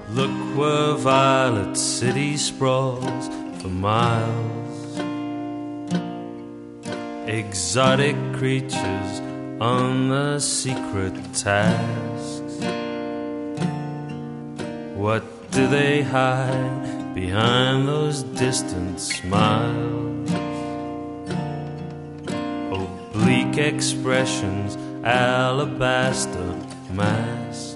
Look where Violet City sprawls for miles. Exotic creatures on the secret tasks. What do they hide behind those distant smiles? Oblique expressions, alabaster masks.